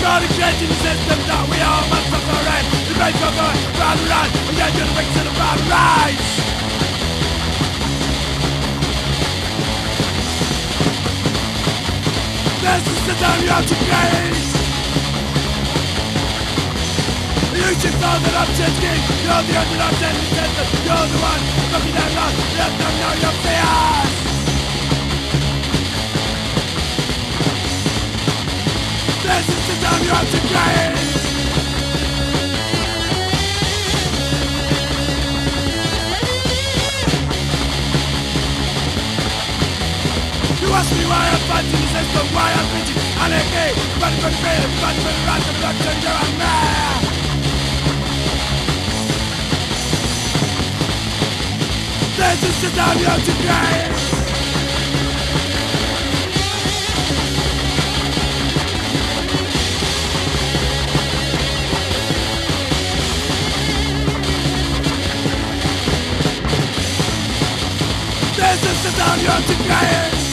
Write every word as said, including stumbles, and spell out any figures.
Trying to change the system that we all must suffer in. The race of the round and round, and yet you're the wings of the round and rise. This is the time you have to gaze. You should know that I'm changing. You're the only one that intended. You're the one looking at us. Let them know your fears. This is the time you have to gaze. You ask me why I'm fighting the system, why I'm preaching anarchy. Fighting for the freedom, fighting for the rights of the country, you're a man. This is the time you have to gaze. This is the time you have to gaze.